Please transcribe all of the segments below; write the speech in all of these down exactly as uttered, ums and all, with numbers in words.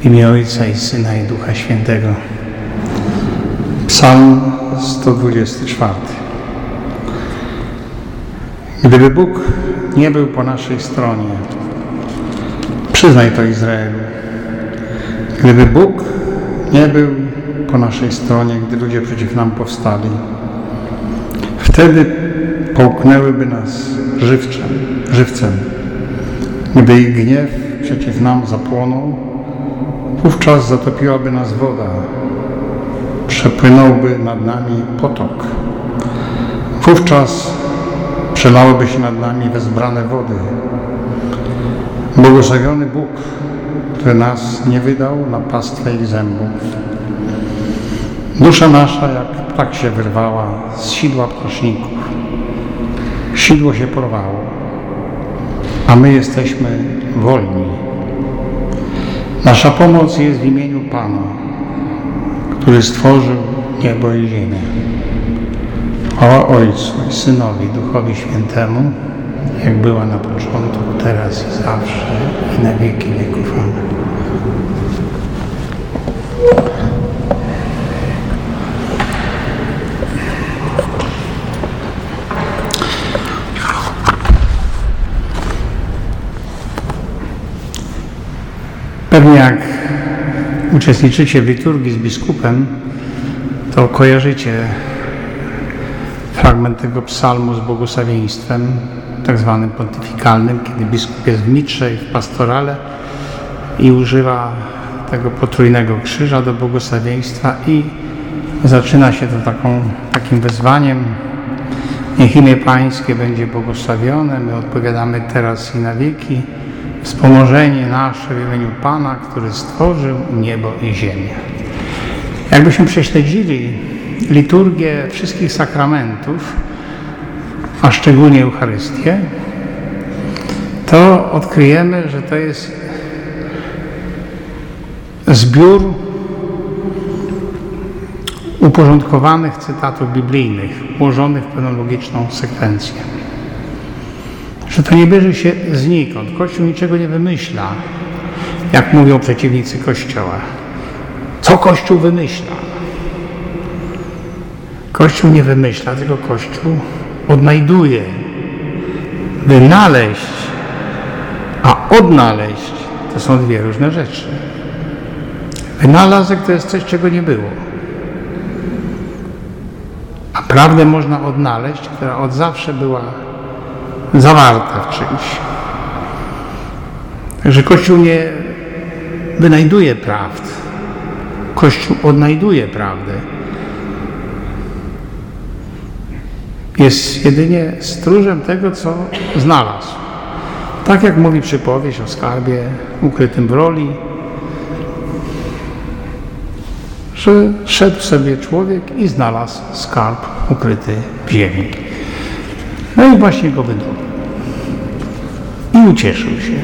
W imię Ojca i Syna i Ducha Świętego. Psalm sto dwudziesty czwarty. Gdyby Bóg nie był po naszej stronie, przyznaj to Izraelu, gdyby Bóg nie był po naszej stronie, gdy ludzie przeciw nam powstali, wtedy połknęłyby nas żywcem, żywcem. Gdy ich gniew przeciw nam zapłonął, wówczas zatopiłaby nas woda, przepłynąłby nad nami potok. Wówczas przelałyby się nad nami wezbrane wody. Błogosławiony Bóg, który nas nie wydał na pastwę ich zębów. Dusza nasza jak ptak się wyrwała z sidła ptaszników. Sidło się porwało, a my jesteśmy wolni. Nasza pomoc jest w imieniu Pana, który stworzył niebo i ziemię. Chwała Ojcu i Synowi, Duchowi Świętemu, jak była na początku, teraz i zawsze, i na wieki wieków. Amen. Pewnie jak uczestniczycie w liturgii z biskupem, to kojarzycie fragment tego psalmu z błogosławieństwem, tak zwanym pontyfikalnym, kiedy biskup jest w mitrze i w pastorale i używa tego potrójnego krzyża do błogosławieństwa i zaczyna się to taką, takim wezwaniem: niech imię Pańskie będzie błogosławione, my odpowiadamy teraz i na wieki. Wspomożenie nasze w imieniu Pana, który stworzył niebo i ziemię. Jakbyśmy prześledzili liturgię wszystkich sakramentów, a szczególnie Eucharystię, to odkryjemy, że to jest zbiór uporządkowanych cytatów biblijnych, ułożonych w pewną logiczną sekwencję. Że to nie bierze się znikąd. Kościół niczego nie wymyśla, jak mówią przeciwnicy Kościoła. Co Kościół wymyśla? Kościół nie wymyśla, tylko Kościół odnajduje. Wynaleźć, a odnaleźć to są dwie różne rzeczy. Wynalazek to jest coś, czego nie było. A prawdę można odnaleźć, która od zawsze była zawarta w czymś. Także Kościół nie wynajduje prawd. Kościół odnajduje prawdę. Jest jedynie stróżem tego, co znalazł. Tak jak mówi przypowieść o skarbie ukrytym w roli, że szedł sobie człowiek i znalazł skarb ukryty w ziemi. No i właśnie go wydobył. I ucieszył się.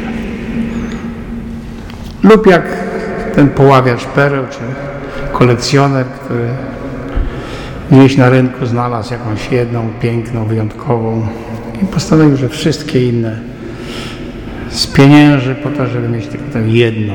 Lub jak ten poławiacz pereł, czy kolekcjoner, który gdzieś na rynku znalazł jakąś jedną, piękną, wyjątkową i postanowił, że wszystkie inne spienięży po to, żeby mieć tylko tę jedną.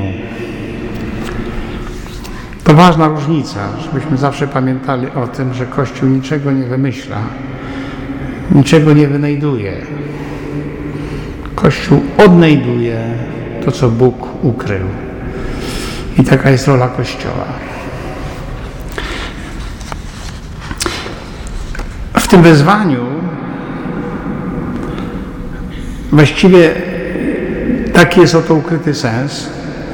To ważna różnica, żebyśmy zawsze pamiętali o tym, że Kościół niczego nie wymyśla, niczego nie wynajduje. Kościół odnajduje to, co Bóg ukrył. I taka jest rola Kościoła. W tym wezwaniu właściwie taki jest oto ukryty sens,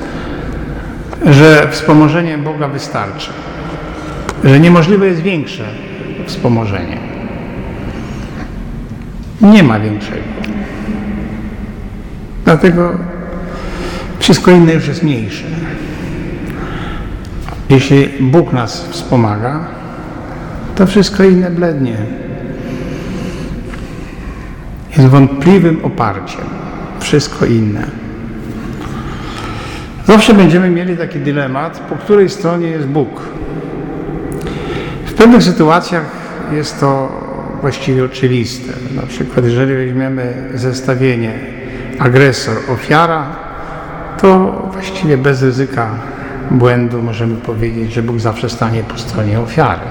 że wspomożenie Boga wystarczy. Że niemożliwe jest większe wspomożenie. Nie ma większego. Dlatego wszystko inne już jest mniejsze. Jeśli Bóg nas wspomaga, to wszystko inne blednie. Jest wątpliwym oparciem. Wszystko inne. Zawsze będziemy mieli taki dylemat, po której stronie jest Bóg. W pewnych sytuacjach jest to właściwie oczywiste. Na przykład jeżeli weźmiemy zestawienie agresor, ofiara, to właściwie bez ryzyka błędu możemy powiedzieć, że Bóg zawsze stanie po stronie ofiary.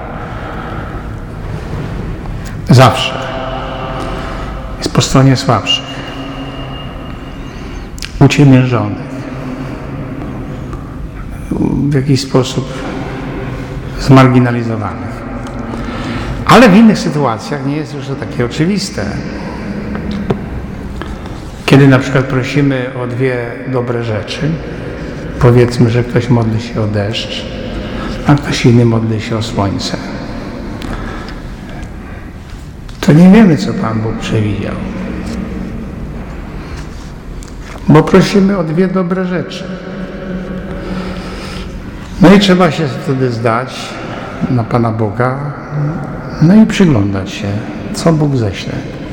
Zawsze. Jest po stronie słabszych, uciemiężonych, w jakiś sposób zmarginalizowanych. Ale w innych sytuacjach nie jest już to takie oczywiste. Kiedy na przykład prosimy o dwie dobre rzeczy, powiedzmy, że ktoś modli się o deszcz, a ktoś inny modli się o słońce, to nie wiemy, co Pan Bóg przewidział. Bo prosimy o dwie dobre rzeczy. No i trzeba się wtedy zdać na Pana Boga, no i przyglądać się, co Bóg ześle,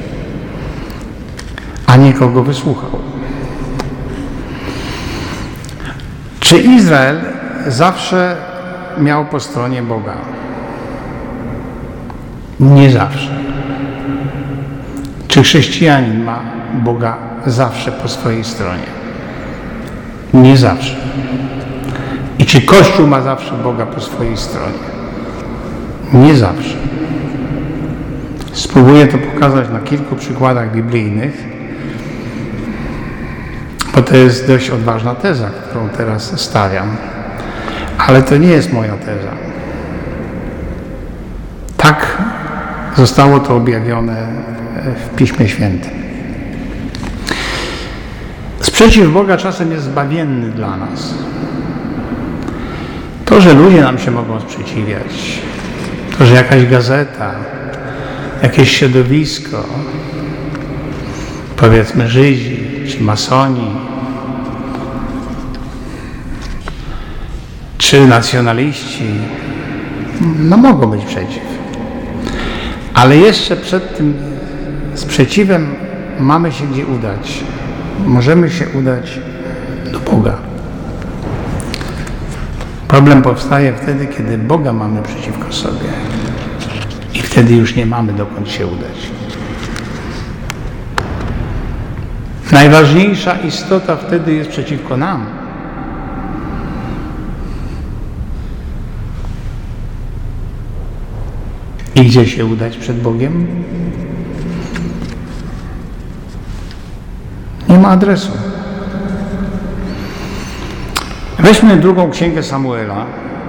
a nie kogo wysłuchał. Czy Izrael zawsze miał po stronie Boga? Nie zawsze. Czy chrześcijanin ma Boga zawsze po swojej stronie? Nie zawsze. I czy Kościół ma zawsze Boga po swojej stronie? Nie zawsze. Spróbuję to pokazać na kilku przykładach biblijnych, bo to jest dość odważna teza, którą teraz stawiam. Ale to nie jest moja teza. Tak zostało to objawione w Piśmie Świętym. Sprzeciw Boga czasem jest zbawienny dla nas. To, że ludzie nam się mogą sprzeciwiać, to, że jakaś gazeta, jakieś środowisko, powiedzmy Żydzi czy masoni, czy nacjonaliści, no mogą być przeciw. Ale jeszcze przed tym sprzeciwem mamy się gdzie udać. Możemy się udać do Boga. Problem powstaje wtedy, kiedy Boga mamy przeciwko sobie. I wtedy już nie mamy dokąd się udać. Najważniejsza istota wtedy jest przeciwko nam. I gdzie się udać przed Bogiem? Nie ma adresu. Weźmy drugą księgę Samuela,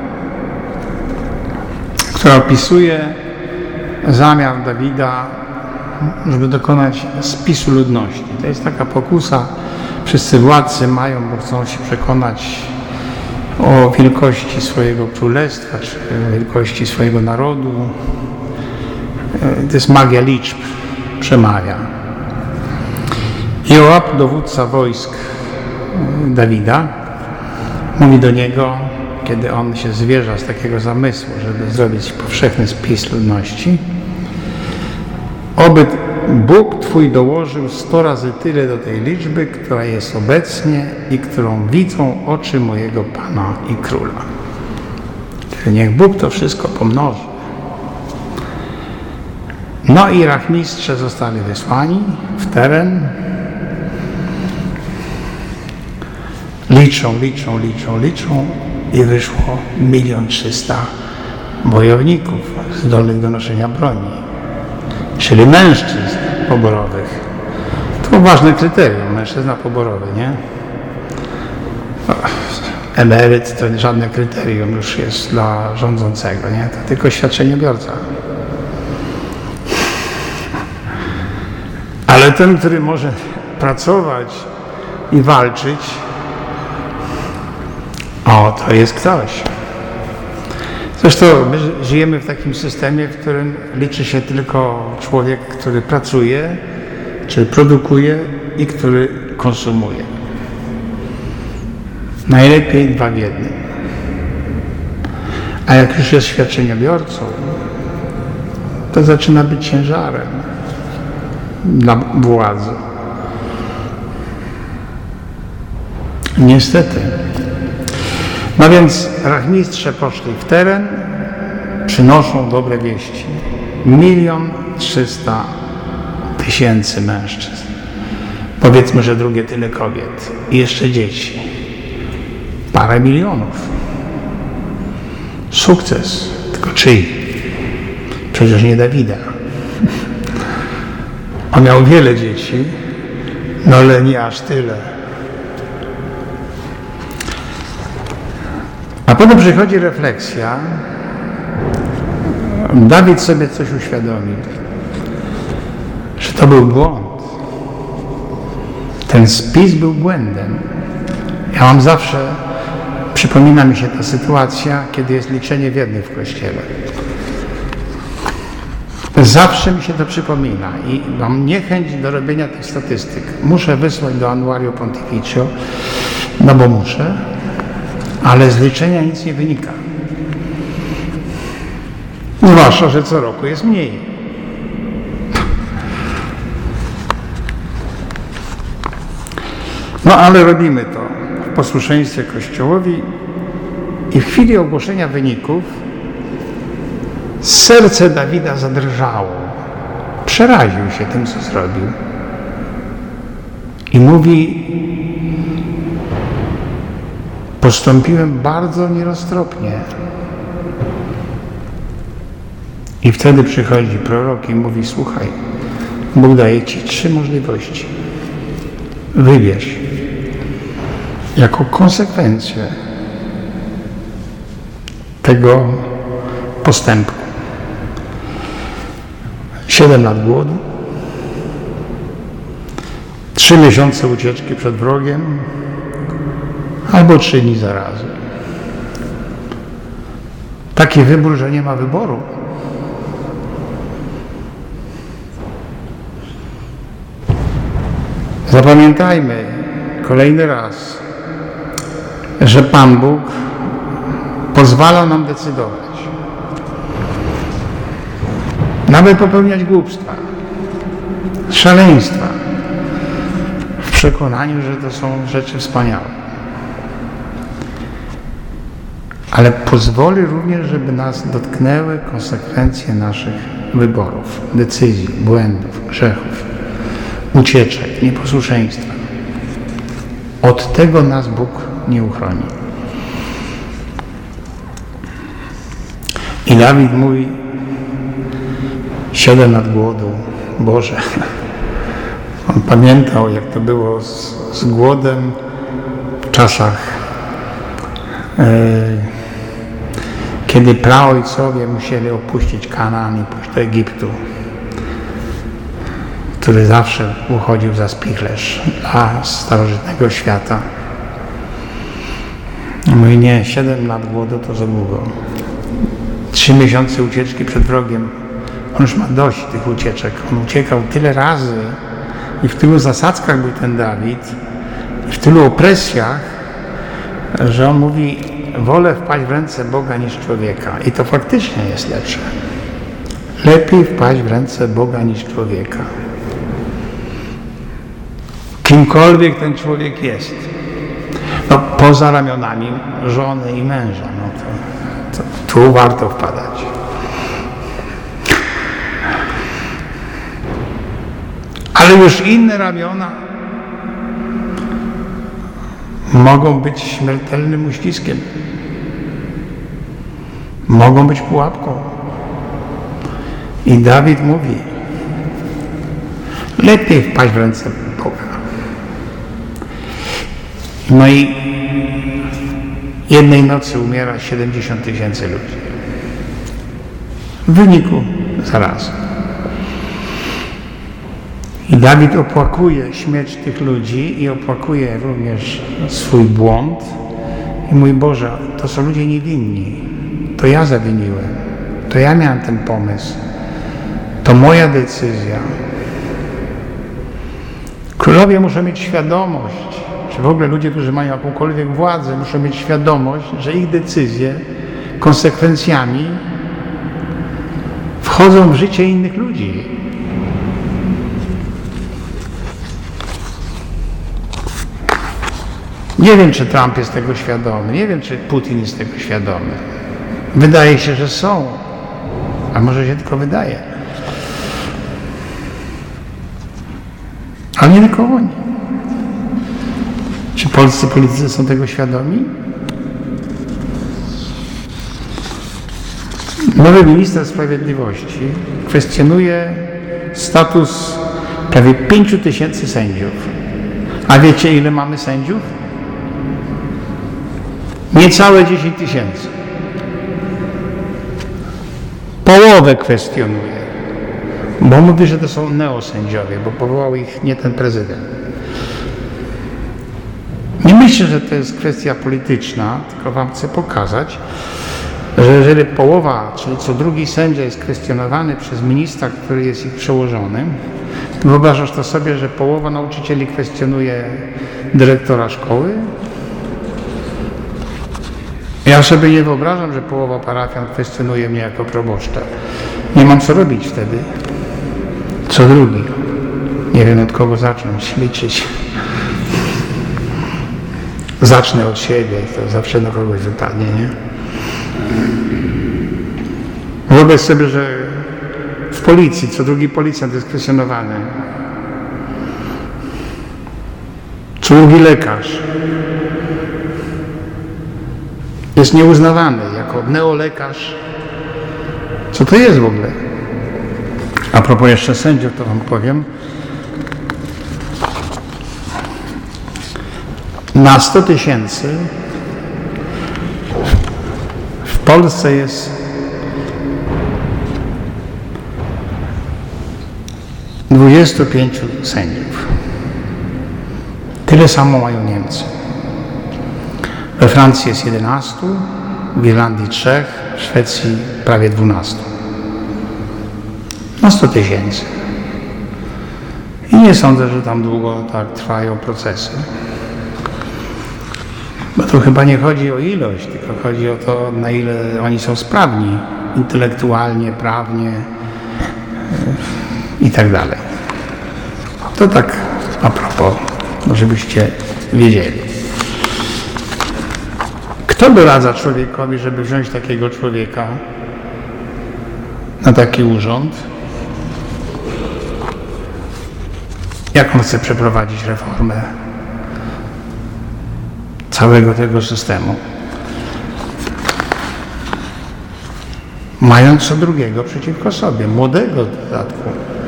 która opisuje zamiar Dawida, żeby dokonać spisu ludności. To jest taka pokusa, wszyscy władcy mają, bo chcą się przekonać o wielkości swojego królestwa, czy wielkości swojego narodu. To jest magia liczb, przemawia. Joab, dowódca wojsk Dawida, mówi do niego, kiedy on się zwierza z takiego zamysłu, żeby zrobić powszechny spis ludności: oby Bóg Twój dołożył sto razy tyle do tej liczby, która jest obecnie i którą widzą oczy mojego Pana i Króla. Czyli niech Bóg to wszystko pomnoży. No i rachmistrze zostali wysłani w teren. Liczą, liczą, liczą, liczą i wyszło milion trzysta wojowników zdolnych do noszenia broni, czyli mężczyzn poborowych. To ważne kryterium, mężczyzna poborowy, nie? Emeryt to żadne kryterium już jest dla rządzącego, nie? To tylko świadczeniobiorca. Ale ten, który może pracować i walczyć, o, to jest ktoś. Zresztą my żyjemy w takim systemie, w którym liczy się tylko człowiek, który pracuje, czy produkuje i który konsumuje. Najlepiej dwa w jednym. A jak już jest świadczeniobiorcą, to zaczyna być ciężarem dla władzy. Niestety. No więc rachmistrze poszli w teren, przynoszą dobre wieści. Milion trzysta tysięcy mężczyzn. Powiedzmy, że drugie tyle kobiet. I jeszcze dzieci. parę milionów. Sukces. Tylko czyj? Przecież nie Dawida. On miał wiele dzieci, no ale nie aż tyle. A potem przychodzi refleksja. Dawid sobie coś uświadomił, że to był błąd. Ten spis był błędem. Ja mam zawsze, przypomina mi się ta sytuacja, kiedy jest liczenie wiernych w Kościele. Zawsze mi się to przypomina i mam niechęć do robienia tych statystyk. Muszę wysłać do Annuario Pontificio, no bo muszę, ale z liczenia nic nie wynika. Zwłaszcza, że co roku jest mniej. No ale robimy to w posłuszeństwie Kościołowi i w chwili ogłoszenia wyników serce Dawida zadrżało. Przeraził się tym, co zrobił. I mówi: postąpiłem bardzo nieroztropnie. I wtedy przychodzi prorok i mówi: słuchaj, Bóg daje ci trzy możliwości. Wybierz jako konsekwencję tego postępu. Siedem lat głodu, trzy miesiące ucieczki przed wrogiem, albo trzy dni zarazy. Taki wybór, że nie ma wyboru. Zapamiętajmy kolejny raz, że Pan Bóg pozwala nam decydować. Nawet popełniać głupstwa, szaleństwa, w przekonaniu, że to są rzeczy wspaniałe. Ale pozwoli również, żeby nas dotknęły konsekwencje naszych wyborów, decyzji, błędów, grzechów, ucieczek, nieposłuszeństwa. Od tego nas Bóg nie uchroni. I Dawid mówi: siedem lat głodu, Boże. On pamiętał, jak to było z, z głodem w czasach, yy, kiedy praojcowie musieli opuścić Kanaan i pójść do Egiptu, który zawsze uchodził za spichlerz dla starożytnego świata. Mówi: nie, siedem lat głodu to za długo. Trzy miesiące ucieczki przed wrogiem. On już ma dość tych ucieczek. On uciekał tyle razy i w tylu zasadzkach był ten Dawid i w tylu opresjach, że on mówi: wolę wpaść w ręce Boga niż człowieka. I to faktycznie jest lepsze. Lepiej wpaść w ręce Boga niż człowieka. Kimkolwiek ten człowiek jest. No, poza ramionami żony i męża. No to, to, tu warto wpadać. Ale już inne ramiona mogą być śmiertelnym uściskiem. Mogą być pułapką. I Dawid mówi: lepiej wpaść w ręce Boga. No i jednej nocy umiera siedemdziesiąt tysięcy ludzi. W wyniku zarazy. I Dawid opłakuje śmierć tych ludzi i opłakuje również swój błąd. I mój Boże, to są ludzie niewinni. To ja zawiniłem. To ja miałem ten pomysł. To moja decyzja. Królowie muszą mieć świadomość, czy w ogóle ludzie, którzy mają jakąkolwiek władzę, muszą mieć świadomość, że ich decyzje konsekwencjami wchodzą w życie innych ludzi. Nie wiem, czy Trump jest tego świadomy, nie wiem, czy Putin jest tego świadomy. Wydaje się, że są, a może się tylko wydaje. Ale nie tylko oni. Czy polscy politycy są tego świadomi? Nowy minister sprawiedliwości kwestionuje status prawie pięciu tysięcy sędziów. A wiecie, ile mamy sędziów? Niecałe dziesięć tysięcy. Połowę kwestionuje, bo mówi, że to są neosędziowie, bo powołał ich nie ten prezydent. Nie myślę, że to jest kwestia polityczna, tylko wam chcę pokazać, że jeżeli połowa, czyli co drugi sędzia jest kwestionowany przez ministra, który jest ich przełożonym, wyobrażasz to sobie, że połowa nauczycieli kwestionuje dyrektora szkoły? Ja sobie nie wyobrażam, że połowa parafian kwestionuje mnie jako proboszcza. Nie mam co robić wtedy. Co drugi. Nie wiem, od kogo zacząć liczyć. Zacznę od siebie, to zawsze na kogoś wypadnie, nie? Wyobraź sobie, że w policji co drugi policjant jest kwestionowany. Co drugi lekarz jest nieuznawany jako neolekarz. Co to jest w ogóle? A propos jeszcze sędziów, to wam powiem. Na sto tysięcy w Polsce jest dwudziestu pięciu sędziów. Tyle samo mają Niemcy. We Francji jest jedenastu, w Irlandii trzech, w Szwecji prawie dwunastu. Na sto tysięcy. I nie sądzę, że tam długo tak trwają procesy. Bo tu chyba nie chodzi o ilość, tylko chodzi o to, na ile oni są sprawni intelektualnie, prawnie i tak dalej. To tak a propos, żebyście wiedzieli. Kto doradza człowiekowi, żeby wziąć takiego człowieka na taki urząd? Jak on chce przeprowadzić reformę całego tego systemu? Mając co drugiego przeciwko sobie, młodego w dodatku.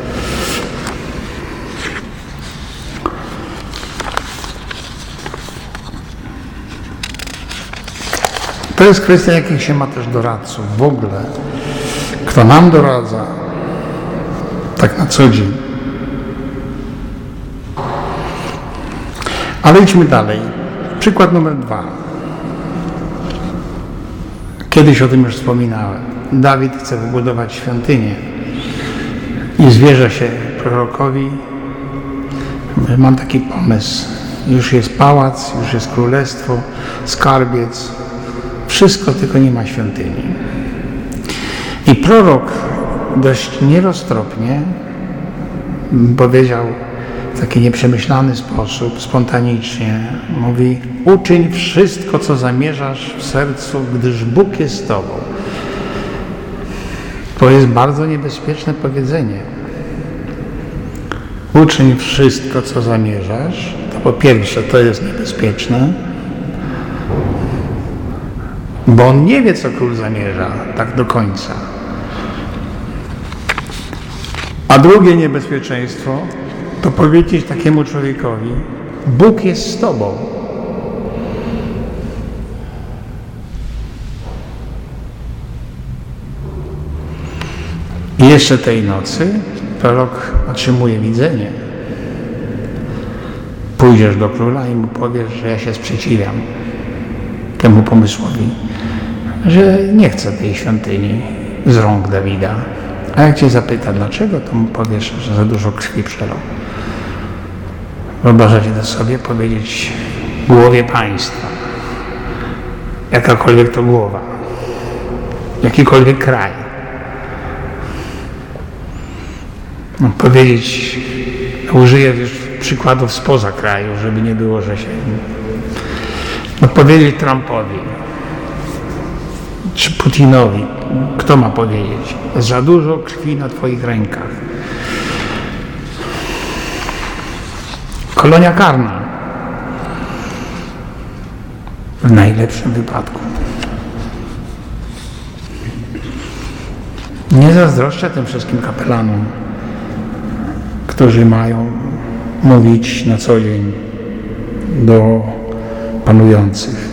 To jest kwestia, jakich się ma też doradców w ogóle. Kto nam doradza, tak na co dzień. Ale idźmy dalej. Przykład numer dwa. Kiedyś o tym już wspominałem. Dawid chce wybudować świątynię i zwierza się prorokowi. Mam taki pomysł. Już jest pałac, już jest królestwo, skarbiec. Wszystko, tylko nie ma świątyni. I prorok dość nieroztropnie powiedział w taki nieprzemyślany sposób, spontanicznie, mówi: uczyń wszystko, co zamierzasz w sercu, gdyż Bóg jest z tobą. To jest bardzo niebezpieczne powiedzenie. Uczyń wszystko, co zamierzasz. To po pierwsze, to jest niebezpieczne, bo on nie wie, co król zamierza, tak do końca. A drugie niebezpieczeństwo to powiedzieć takiemu człowiekowi: Bóg jest z tobą. I jeszcze tej nocy prorok otrzymuje widzenie. Pójdziesz do króla i mu powiesz, że ja się sprzeciwiam temu pomysłowi, że nie chcę tej świątyni z rąk Dawida. A jak cię zapyta dlaczego, to mu powiesz, że za dużo krwi przelał. Wyobrażacie to sobie powiedzieć głowie państwa, jakakolwiek to głowa, jakikolwiek kraj. No, powiedzieć, użyję już przykładów spoza kraju, żeby nie było, że się... No, powiedzieć Trumpowi, czy Putinowi, kto ma powiedzieć? Za dużo krwi na twoich rękach. Kolonia karna. W najlepszym wypadku. Nie zazdroszczę tym wszystkim kapelanom, którzy mają mówić na co dzień do panujących.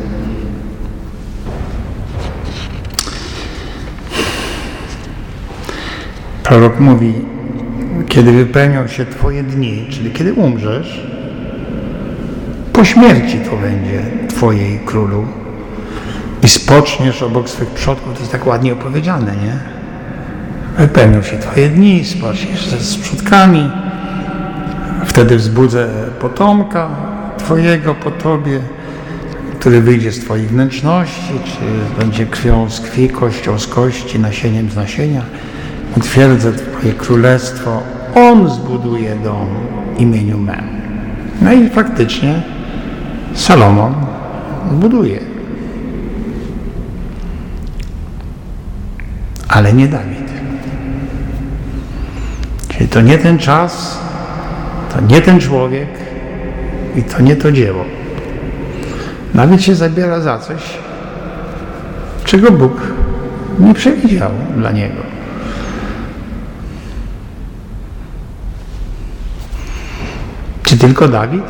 Prorok mówi, kiedy wypełnią się Twoje dni, czyli kiedy umrzesz, po śmierci to będzie Twojej królu i spoczniesz obok swych przodków. To jest tak ładnie opowiedziane, nie? Wypełnią się Twoje dni, spoczniesz z przodkami, wtedy wzbudzę potomka Twojego po Tobie, który wyjdzie z Twoich wnętrzności, czy będzie krwią z krwi, kością z kości, nasieniem z nasienia. Utwierdzę Twoje królestwo, On zbuduje dom imieniu memu. No i faktycznie Salomon zbuduje. Ale nie Dawid. Czyli to nie ten czas, to nie ten człowiek i to nie to dzieło. Dawid się zabiera za coś, czego Bóg nie przewidział dla niego. Czy tylko Dawid?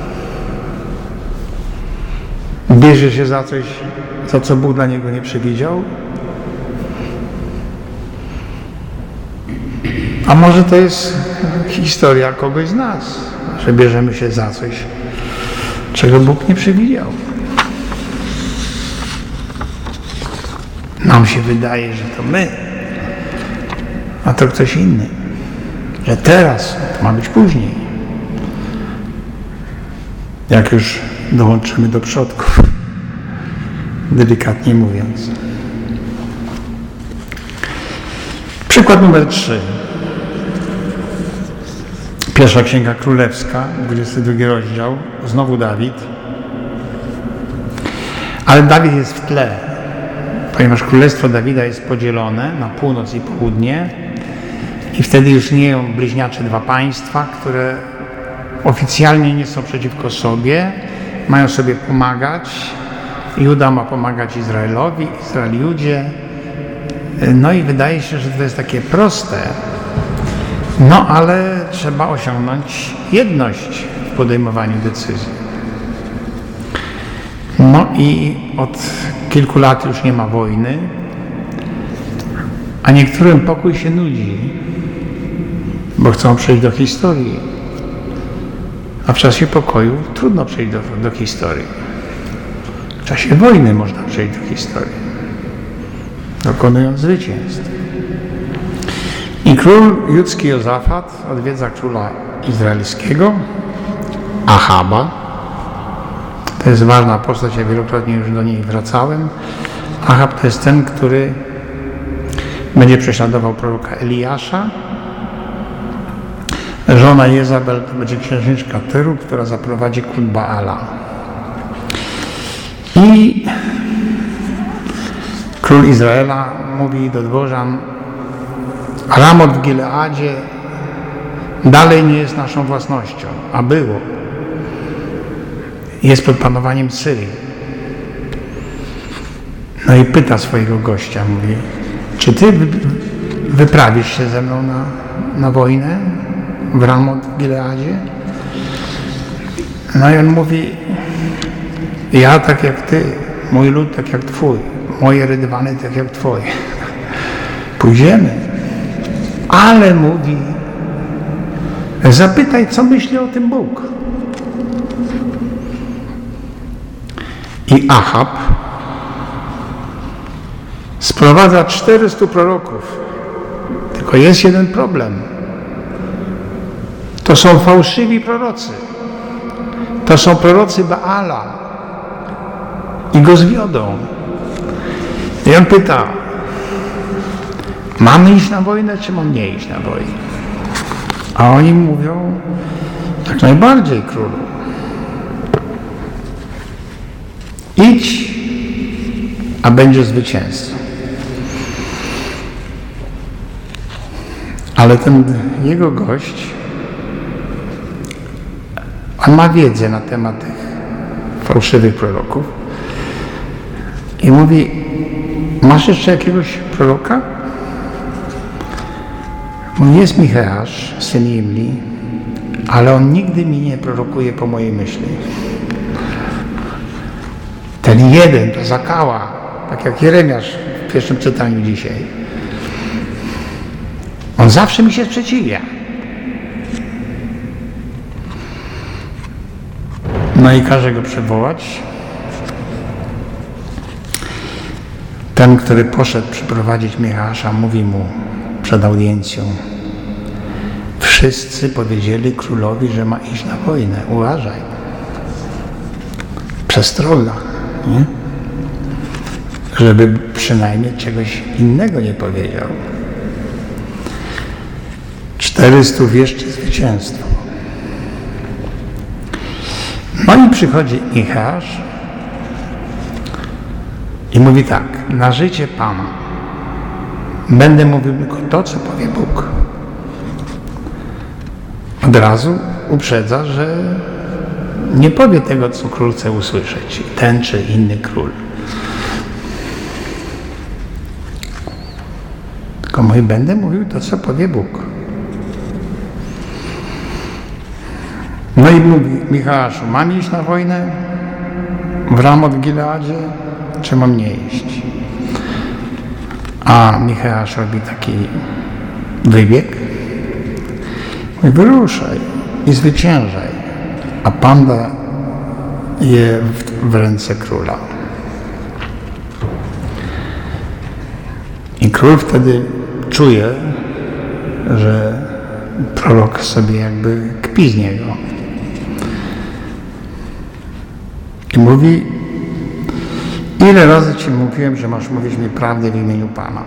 Bierze się za coś, za co Bóg dla niego nie przewidział? A może to jest historia kogoś z nas, że bierzemy się za coś, czego Bóg nie przewidział. Nam się wydaje, że to my, a to ktoś inny. Że teraz, to ma być później. Jak już dołączymy do przodków, delikatnie mówiąc. Przykład numer trzy. Pierwsza Księga Królewska, dwudziesty drugi rozdział, znowu Dawid. Ale Dawid jest w tle, ponieważ Królestwo Dawida jest podzielone na północ i południe i wtedy już nie są bliźniacze dwa państwa, które oficjalnie nie są przeciwko sobie, mają sobie pomagać. Juda ma pomagać Izraelowi, Izrael Judzie. No i wydaje się, że to jest takie proste. No ale trzeba osiągnąć jedność w podejmowaniu decyzji. No i od kilku lat już nie ma wojny, a niektórym pokój się nudzi, bo chcą przejść do historii. A w czasie pokoju trudno przejść do, do historii. W czasie wojny można przejść do historii, dokonując zwycięstw. I król judzki Jozafat odwiedza króla izraelskiego, Ahaba. To jest ważna postać, ja wielokrotnie już do niej wracałem. Ahab to jest ten, który będzie prześladował proroka Eliasza. Żona Jezabel to będzie księżniczka Tyru, która zaprowadzi kult Baala. I król Izraela mówi do dworzan: Ramot w Gileadzie dalej nie jest naszą własnością, a było. Jest pod panowaniem Syrii. No i pyta swojego gościa, mówi: czy ty wyprawisz się ze mną na, na wojnę w Ramot w Gileadzie? No i on mówi: ja tak jak ty, mój lud tak jak twój, moje rydwany tak jak twoje. Pójdziemy. Ale mówi: zapytaj, co myśli o tym Bóg. I Ahab sprowadza czterystu proroków. Tylko jest jeden problem. To są fałszywi prorocy. To są prorocy Baala. I go zwiodą. I on pyta: mamy iść na wojnę, czy mam nie iść na wojnę? A oni mówią: jak najbardziej, królu. Idź, a będzie zwycięstwo. Ale ten jego gość, on ma wiedzę na temat tych fałszywych proroków i mówi: masz jeszcze jakiegoś proroka? Mówi, jest Micheasz, syn Imli, ale on nigdy mi nie prorokuje po mojej myśli. Ten jeden to zakała, tak jak Jeremiasz w pierwszym czytaniu dzisiaj. On zawsze mi się sprzeciwia. No i każe go przywołać. Ten, który poszedł przyprowadzić Micheasza, mówi mu przed audiencją: wszyscy powiedzieli królowi, że ma iść na wojnę. Uważaj. Przestroga. Nie? Żeby przynajmniej czegoś innego nie powiedział. czterystu wieszczy zwycięstwo. No i przychodzi Micheasz i mówi tak: na życie Pana będę mówił tylko to, co powie Bóg. Od razu uprzedza, że nie powie tego, co król chce usłyszeć, ten czy inny król. Tylko mówi, będę mówił to, co powie Bóg. No i mówi Micheaszu, mam iść na wojnę w Ramot Gileadzie, czy mam nie iść? A Micheasz robi taki wybieg. Mówi, wyruszaj i zwyciężaj, a Pan da je w, w ręce króla. I król wtedy czuje, że prorok sobie jakby kpi z niego. I mówi, ile razy Ci mówiłem, że masz mówić mi prawdę w imieniu Pana.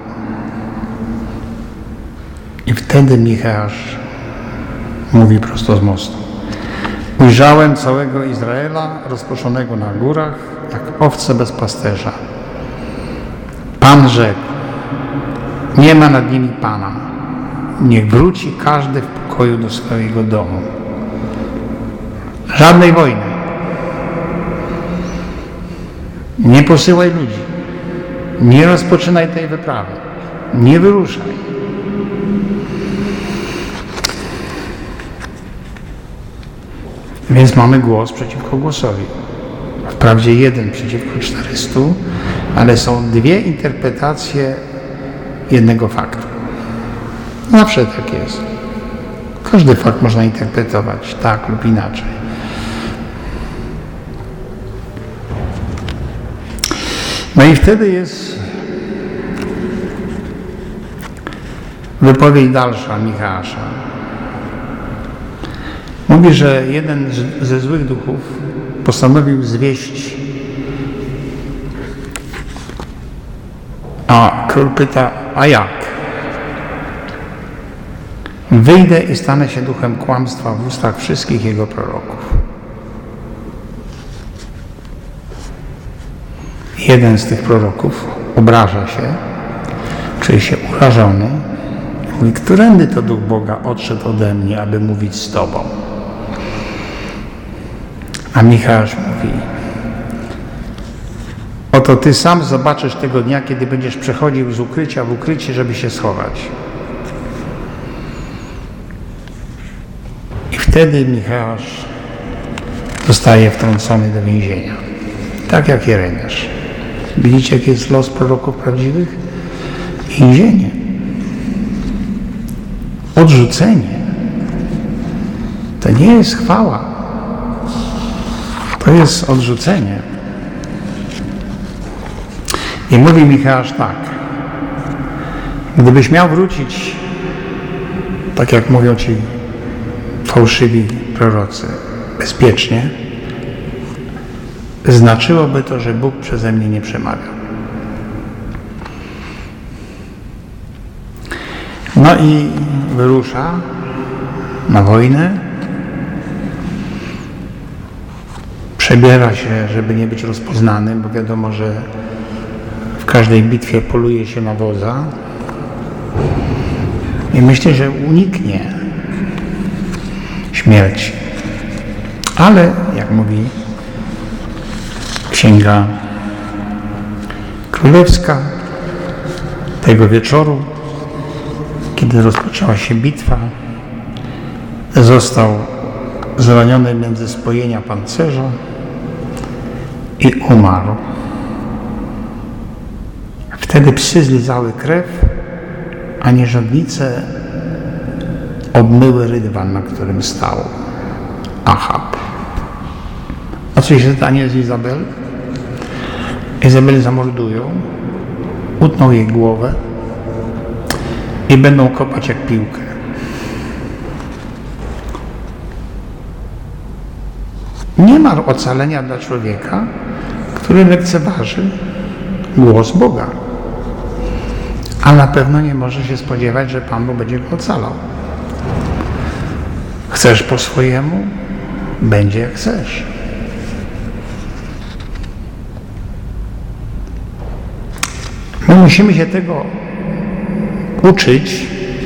I wtedy Micheasz mówi prosto z mostu. Ujrzałem całego Izraela rozproszonego na górach, jak owce bez pasterza. Pan rzekł, nie ma nad nimi Pana. Niech wróci każdy w pokoju do swojego domu. Żadnej wojny. Nie posyłaj ludzi. Nie rozpoczynaj tej wyprawy. Nie wyruszaj. Więc mamy głos przeciwko głosowi. Wprawdzie jeden przeciwko czterystu, ale są dwie interpretacje jednego faktu. Zawsze tak jest. Każdy fakt można interpretować tak lub inaczej. No i wtedy jest wypowiedź dalsza Micheasza. Mówi, że jeden ze złych duchów postanowił zwieść. A król pyta, a jak? Wyjdę i stanę się duchem kłamstwa w ustach wszystkich jego proroków. Jeden z tych proroków obraża się, czuje się urażony. Mówi, którędy to duch Boga odszedł ode mnie, aby mówić z Tobą? A Micheasz mówi, oto Ty sam zobaczysz tego dnia, kiedy będziesz przechodził z ukrycia w ukrycie, żeby się schować. I wtedy Micheasz zostaje wtrącony do więzienia. Tak jak Jeremiasz. Widzicie, jaki jest los proroków prawdziwych? Więzienie. Odrzucenie. To nie jest chwała. To jest odrzucenie. I mówi Micheasz tak. Gdybyś miał wrócić, tak jak mówią ci fałszywi prorocy, bezpiecznie, znaczyłoby to, że Bóg przeze mnie nie przemawia. No i wyrusza na wojnę. Przebiera się, żeby nie być rozpoznanym, bo wiadomo, że w każdej bitwie poluje się na wodza. I myślę, że uniknie śmierci. Ale, jak mówi Księga Królewska, tego wieczoru, kiedy rozpoczęła się bitwa, został zraniony między spojenia pancerza i umarł. Wtedy psy zlizały krew, a nierządnice obmyły rydwan, na którym stał Achab. A co się stanie z Izabel? Izabel zamordują, utną jej głowę i będą kopać jak piłkę. Nie ma ocalenia dla człowieka, który lekceważy głos Boga. A na pewno nie może się spodziewać, że Pan Bóg będzie go ocalał. Chcesz po swojemu? Będzie jak chcesz. My musimy się tego uczyć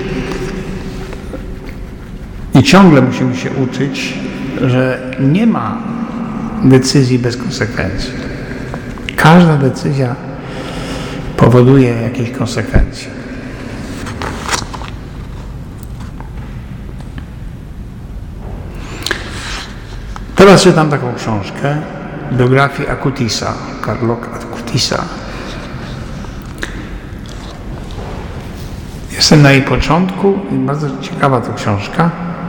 i ciągle musimy się uczyć, że nie ma decyzji bez konsekwencji. Każda decyzja powoduje jakieś konsekwencje. Teraz czytam taką książkę, biografię Akutisa, Carlo Akutisa. Jestem na jej początku i bardzo ciekawa to książka.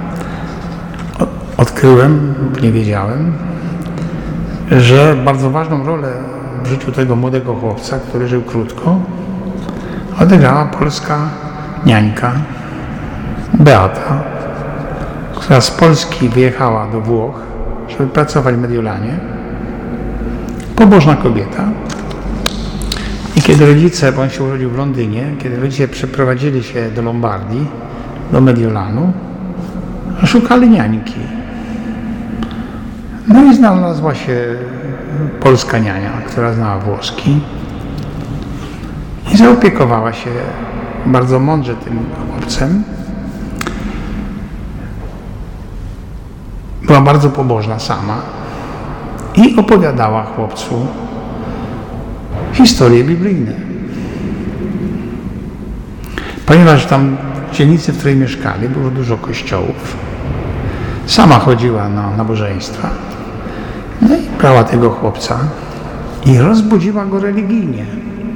Odkryłem, nie wiedziałem, że bardzo ważną rolę w życiu tego młodego chłopca, który żył krótko, odegrała polska niańka Beata, która z Polski wyjechała do Włoch, żeby pracować w Mediolanie. Pobożna kobieta. I kiedy rodzice, bo on się urodził w Londynie, kiedy rodzice przeprowadzili się do Lombardii, do Mediolanu, szukali niańki. No i znalazła się polska niania, która znała włoski i zaopiekowała się bardzo mądrze tym chłopcem. Była bardzo pobożna sama i opowiadała chłopcu historie biblijne. Ponieważ tam w dzielnicy, w której mieszkali, było dużo kościołów, sama chodziła na nabożeństwa. No i brała tego chłopca i rozbudziła go religijnie.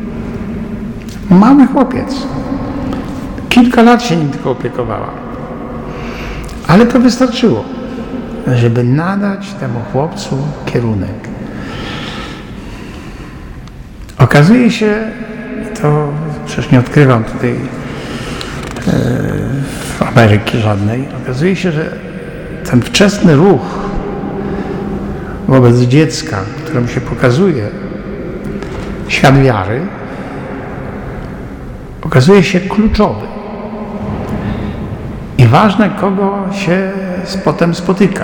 Mały chłopiec. Kilka lat się nim tylko opiekowała. Ale to wystarczyło, żeby nadać temu chłopcu kierunek. Okazuje się, to przecież nie odkrywam tutaj e, Ameryki żadnej, okazuje się, że ten wczesny ruch wobec dziecka, któremu się pokazuje świat wiary, okazuje się kluczowy. I ważne, kogo się potem spotyka.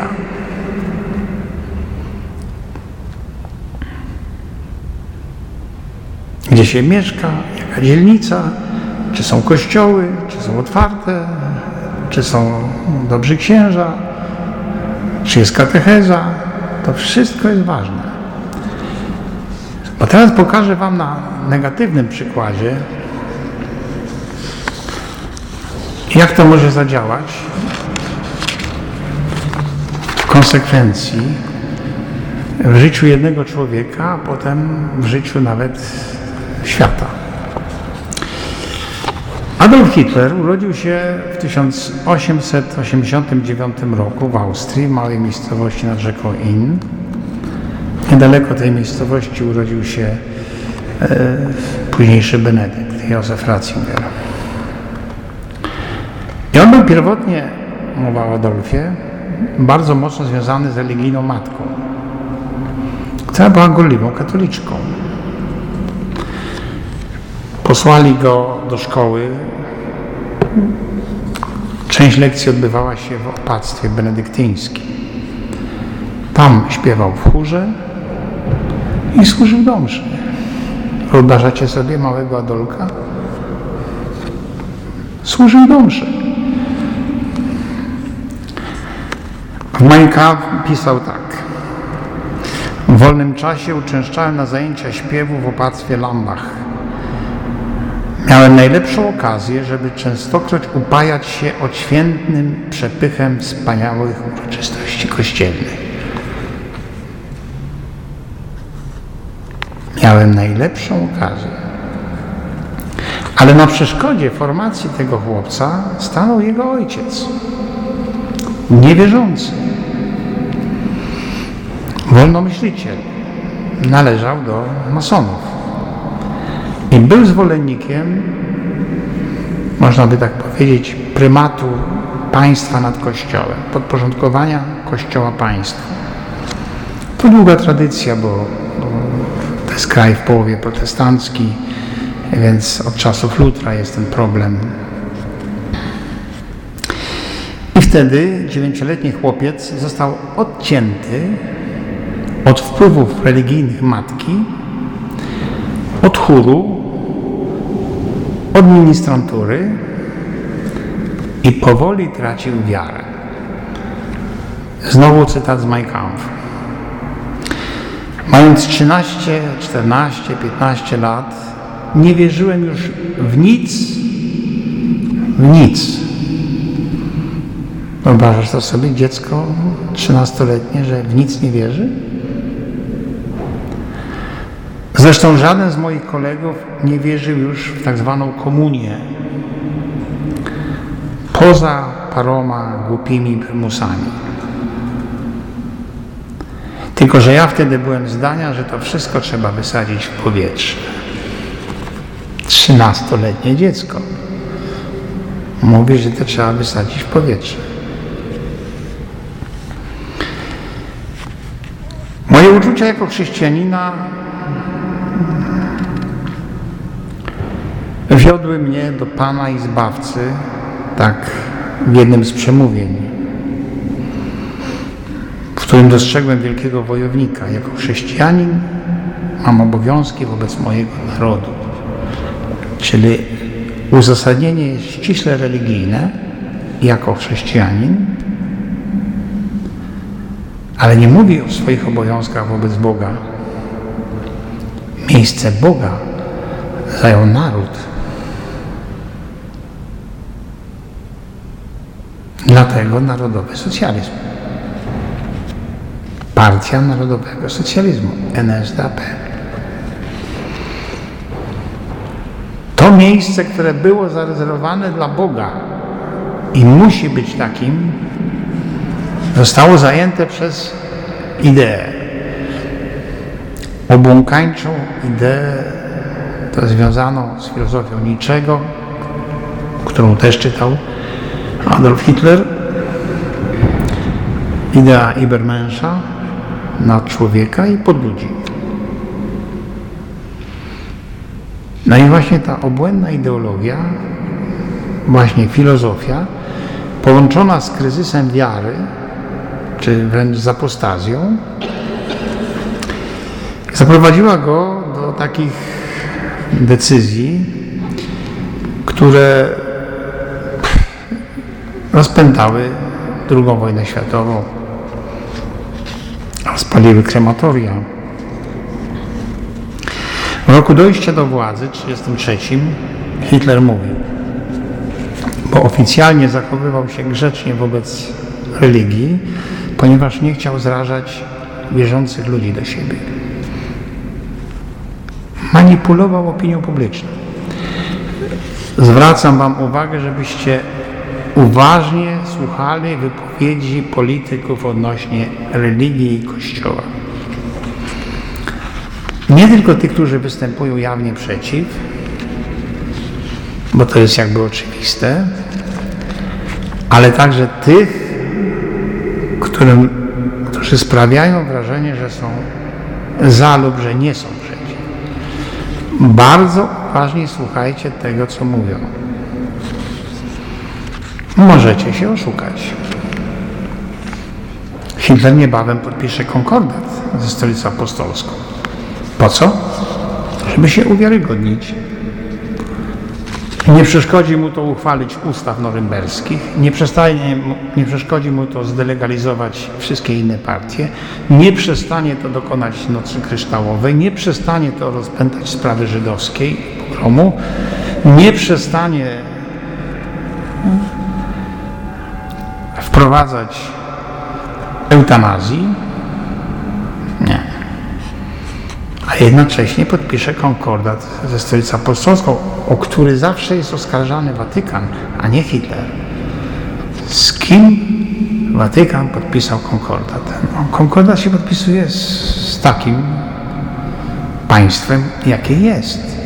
Gdzie się mieszka, jaka dzielnica, czy są kościoły, czy są otwarte, czy są dobrzy księża, czy jest katecheza. To wszystko jest ważne. Bo teraz pokażę wam na negatywnym przykładzie, jak to może zadziałać w konsekwencji w życiu jednego człowieka, a potem w życiu nawet świata. Adolf Hitler urodził się w tysiąc osiemset osiemdziesiątym dziewiątym roku w Austrii, w małej miejscowości nad rzeką Inn. Niedaleko tej miejscowości urodził się e, późniejszy Benedykt, Józef Ratzinger. I on był pierwotnie, mowa o Adolfie, bardzo mocno związany z religijną matką, która była gorliwą katoliczką. Posłali go do szkoły. Część lekcji odbywała się w opactwie benedyktyńskim. Tam śpiewał w chórze i służył do mszy. Wyobrażacie sobie małego Adolka? Służył do mszy. W Mein Kampf pisał tak. W wolnym czasie uczęszczałem na zajęcia śpiewu w opactwie Lambach. Miałem najlepszą okazję, żeby częstokroć upajać się odświętnym przepychem wspaniałych uroczystości kościelnych. Miałem najlepszą okazję. Ale na przeszkodzie formacji tego chłopca stanął jego ojciec, niewierzący, wolnomyśliciel, należał do masonów i był zwolennikiem, można by tak powiedzieć, prymatu państwa nad Kościołem, podporządkowania Kościoła państwu. To długa tradycja, bo to jest kraj w połowie protestancki, więc od czasów Lutra jest ten problem. I wtedy dziewięcioletni chłopiec został odcięty od wpływów religijnych matki, od chóru, od ministrantury i powoli tracił wiarę. Znowu cytat z Mein Kampf. Mając trzynaście, czternaście, piętnaście lat, nie wierzyłem już w nic, w nic. Wyobrażasz to sobie, dziecko trzynastoletnie, że w nic nie wierzy? Zresztą żaden z moich kolegów nie wierzył już w tak zwaną komunię, poza paroma głupimi prymusami. Tylko że ja wtedy byłem zdania, że to wszystko trzeba wysadzić w powietrze. Trzynastoletnie dziecko mówi, że to trzeba wysadzić w powietrze. Moje uczucia jako chrześcijanina wiodły mnie do Pana i Zbawcy, tak w jednym z przemówień, w którym dostrzegłem wielkiego wojownika. Jako chrześcijanin mam obowiązki wobec mojego narodu. Czyli uzasadnienie jest ściśle religijne jako chrześcijanin, ale nie mówi o swoich obowiązkach wobec Boga. Miejsce Boga zajął naród. Dlatego narodowy socjalizm. Partia Narodowego Socjalizmu, N S D A P. To miejsce, które było zarezerwowane dla Boga i musi być takim, zostało zajęte przez ideę. Obłąkańczą ideę, to związaną z filozofią Nietzschego, którą też czytał Adolf Hitler. Idea Übermenscha, nad człowieka i podludzi. No i właśnie ta obłędna ideologia, właśnie filozofia, połączona z kryzysem wiary, czy wręcz z apostazją, zaprowadziła go do takich decyzji, które rozpętały drugą wojnę światową, spaliły krematoria. W roku dojścia do władzy, w tysiąc dziewięćset trzydziestym trzecim, Hitler mówił, bo oficjalnie zachowywał się grzecznie wobec religii, ponieważ nie chciał zrażać wierzących ludzi do siebie. Manipulował opinią publiczną. Zwracam wam uwagę, żebyście uważnie słuchali wypowiedzi polityków odnośnie religii i Kościoła. Nie tylko tych, którzy występują jawnie przeciw, bo to jest jakby oczywiste, ale także tych, którym, którzy sprawiają wrażenie, że są za lub że nie są przeciw. Bardzo uważnie słuchajcie tego, co mówią. Możecie się oszukać. Hitler niebawem podpisze konkordat ze Stolicą Apostolską. Po co? Żeby się uwiarygodnić. Nie przeszkodzi mu to uchwalić ustaw norymberskich, nie, przestanie, nie przeszkodzi mu to zdelegalizować wszystkie inne partie, nie przestanie to dokonać Nocy Kryształowej, nie przestanie to rozpętać sprawy żydowskiej, pogromu, nie przestanie wprowadzać eutanazji, nie, a jednocześnie podpisze konkordat ze Stolicą Apostolską, o który zawsze jest oskarżany Watykan, a nie Hitler. Z kim Watykan podpisał konkordat? No, konkordat się podpisuje z, z takim państwem, jakie jest.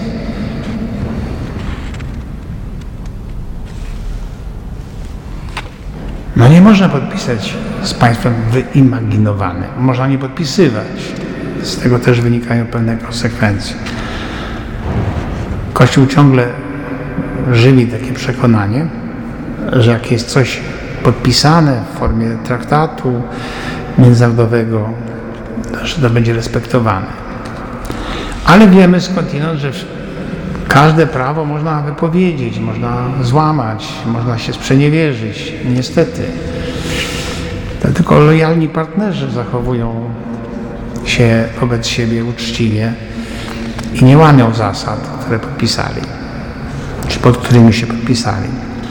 No nie można podpisać z państwem wyimaginowanym. Można nie podpisywać. Z tego też wynikają pewne konsekwencje. Kościół ciągle żywi takie przekonanie, że jak jest coś podpisane w formie traktatu międzynarodowego, że to będzie respektowane. Ale wiemy skądinąd, że każde prawo można wypowiedzieć, można złamać, można się sprzeniewierzyć. Niestety. To tylko lojalni partnerzy zachowują się wobec siebie uczciwie i nie łamią zasad, które podpisali, czy pod którymi się podpisali.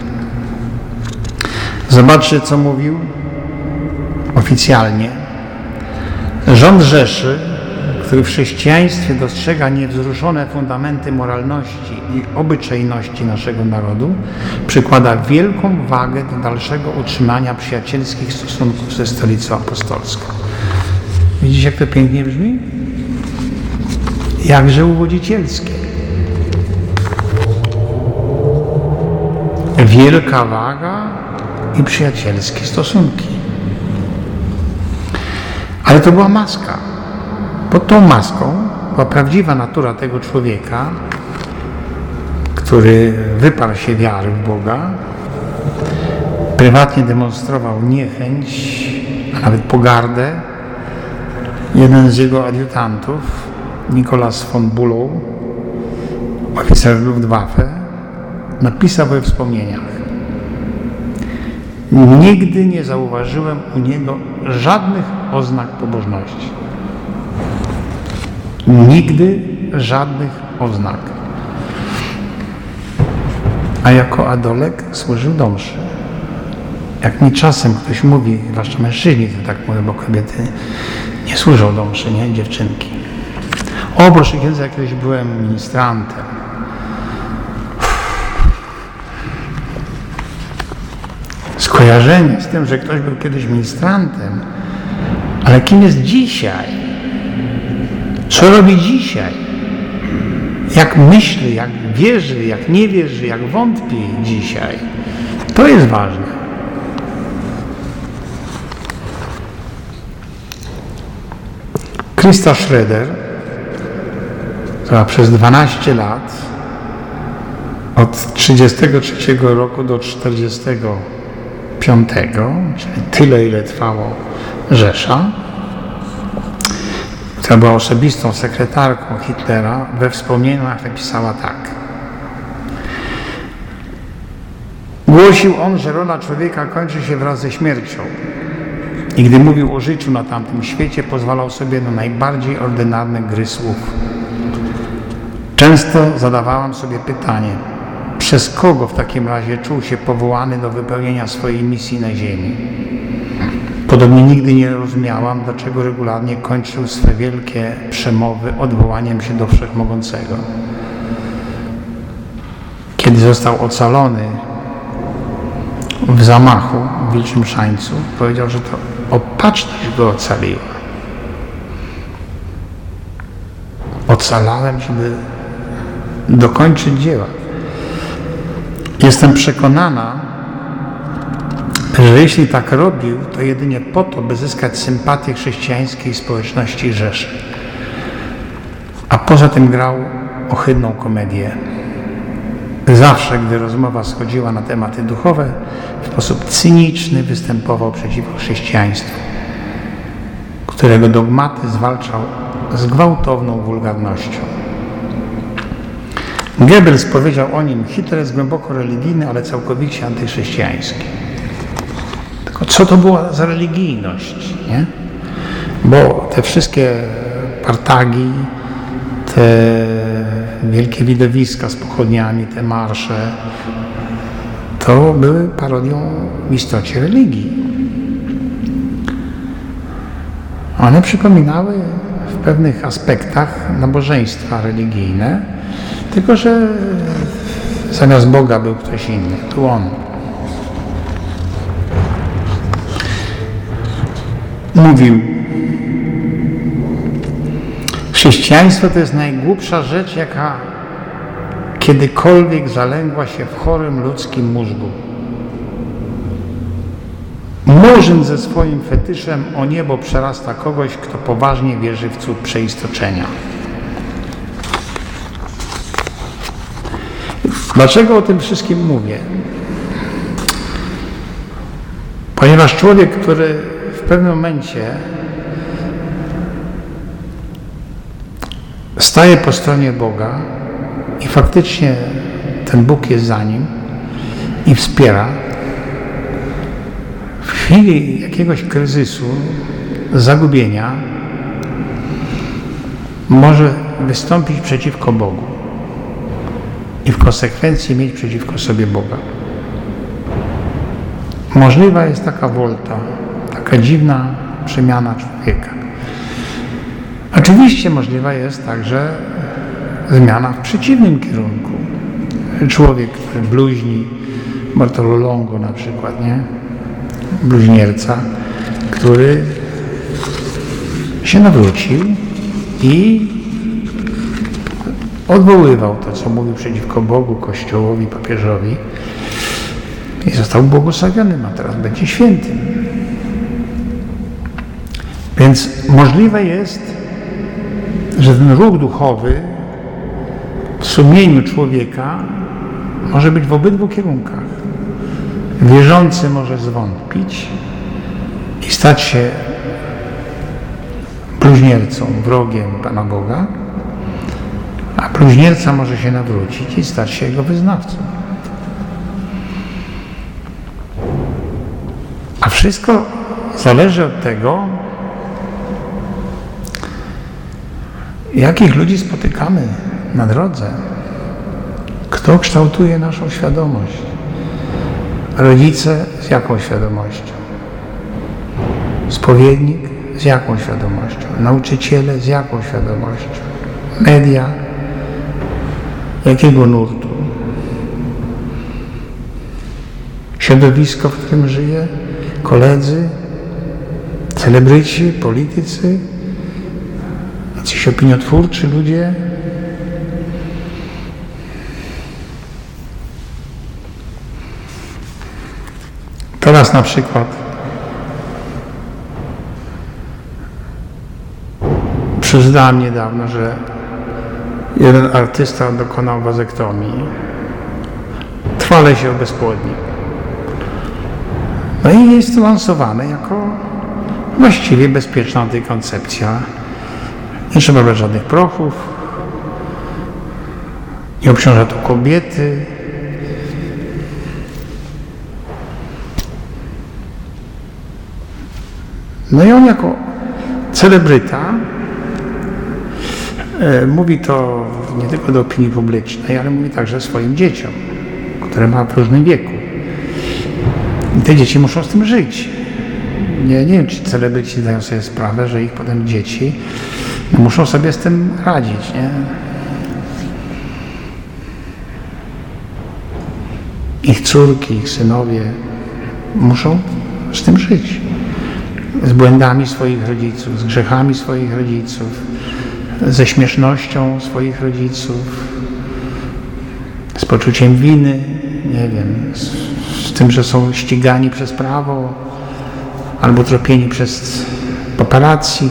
Zobaczcie, co mówił oficjalnie rząd Rzeszy, który w chrześcijaństwie dostrzega niewzruszone fundamenty moralności i obyczajności naszego narodu, przykłada wielką wagę do dalszego utrzymania przyjacielskich stosunków ze Stolicą Apostolską. Widzicie, jak to pięknie brzmi? Jakże uwodzicielskie. Wielka waga i przyjacielskie stosunki. Ale to była maska. Pod tą maską była prawdziwa natura tego człowieka, który wyparł się wiary w Boga, prywatnie demonstrował niechęć, a nawet pogardę. Jeden z jego adiutantów, Nicolas von Bülow, oficer Luftwaffe, napisał we wspomnieniach: nigdy nie zauważyłem u niego żadnych oznak pobożności. Nigdy żadnych oznak. A jako adolek służył do mszy. Jak mi czasem ktoś mówi, zwłaszcza mężczyźni to tak mówią, bo kobiety nie służą do mszy, nie? Dziewczynki. O, proszę księdza, jak kiedyś byłem ministrantem. Skojarzenie z tym, że ktoś był kiedyś ministrantem, ale kim jest dzisiaj? Co robi dzisiaj? Jak myśli, jak wierzy, jak nie wierzy, jak wątpi dzisiaj? To jest ważne. Christa Schroeder, która przez dwanaście lat, od trzydziestego trzeciego roku do czterdziestego piątego, czyli tyle, ile trwało Rzesza, która była osobistą sekretarką Hitlera, we wspomnieniach napisała tak. Głosił on, że rola człowieka kończy się wraz ze śmiercią. I gdy mówił o życiu na tamtym świecie, pozwalał sobie na najbardziej ordynarne gry słów. Często zadawałam sobie pytanie, przez kogo w takim razie czuł się powołany do wypełnienia swojej misji na ziemi. Podobnie nigdy nie rozumiałam, dlaczego regularnie kończył swe wielkie przemowy odwołaniem się do Wszechmogącego. Kiedy został ocalony w zamachu w Wilczym Szańcu, powiedział, że to opatrzność go ocaliła. Ocalałem, żeby dokończyć dzieła. Jestem przekonana, że jeśli tak robił, to jedynie po to, by zyskać sympatię chrześcijańskiej społeczności Rzeszy. A poza tym grał ohydną komedię. Zawsze, gdy rozmowa schodziła na tematy duchowe, w sposób cyniczny występował przeciwko chrześcijaństwu, którego dogmaty zwalczał z gwałtowną wulgarnością. Goebbels powiedział o nim: Hitler jest głęboko religijny, ale całkowicie antychrześcijański. Tylko co to była za religijność, nie? Bo te wszystkie partagi, te wielkie widowiska z pochodniami, te marsze, to były parodią w istocie religii. One przypominały w pewnych aspektach nabożeństwa religijne, tylko że zamiast Boga był ktoś inny, tu On. Mówił: chrześcijaństwo to jest najgłupsza rzecz, jaka kiedykolwiek zalęgła się w chorym ludzkim mózgu. Murzyn ze swoim fetyszem o niebo przerasta kogoś, kto poważnie wierzy w cud przeistoczenia. Dlaczego o tym wszystkim mówię? Ponieważ człowiek, który w pewnym momencie staje po stronie Boga i faktycznie ten Bóg jest za nim i wspiera, w chwili jakiegoś kryzysu, zagubienia może wystąpić przeciwko Bogu i w konsekwencji mieć przeciwko sobie Boga. Możliwa jest taka wolta, taka dziwna przemiana człowieka. Oczywiście możliwa jest także zmiana w przeciwnym kierunku. Człowiek, który bluźni, Bartolo Longo na przykład, nie? Bluźnierca, który się nawrócił i odwoływał to, co mówił przeciwko Bogu, Kościołowi, papieżowi i został błogosławionym, a teraz będzie świętym. Więc możliwe jest, że ten ruch duchowy w sumieniu człowieka może być w obydwu kierunkach. Wierzący może zwątpić i stać się bluźniercą, wrogiem Pana Boga, a bluźnierca może się nawrócić i stać się Jego wyznawcą. A wszystko zależy od tego, jakich ludzi spotykamy na drodze, kto kształtuje naszą świadomość. Rodzice z jaką świadomością? Spowiednik z jaką świadomością? Nauczyciele z jaką świadomością? Media jakiego nurtu? Środowisko, w którym żyje? Koledzy? Celebryci? Politycy? Jacyś opiniotwórczy ludzie? Teraz na przykład przeczytałem niedawno, że jeden artysta dokonał wazektomii. Trwale się obezpłodnił. No i jest to lansowane jako właściwie bezpieczna antykoncepcja. Nie trzeba brać żadnych prochów, nie obciąża to kobiety. No i on jako celebryta e, mówi to nie tylko do opinii publicznej, ale mówi także swoim dzieciom, które ma w różnym wieku. I te dzieci muszą z tym żyć. Nie, nie wiem, czy celebryci zdają sobie sprawę, że ich potem dzieci no, muszą sobie z tym radzić, nie? Ich córki, ich synowie muszą z tym żyć. Z błędami swoich rodziców, z grzechami swoich rodziców, ze śmiesznością swoich rodziców, z poczuciem winy, nie wiem, z, z tym, że są ścigani przez prawo albo tropieni przez paparazzi.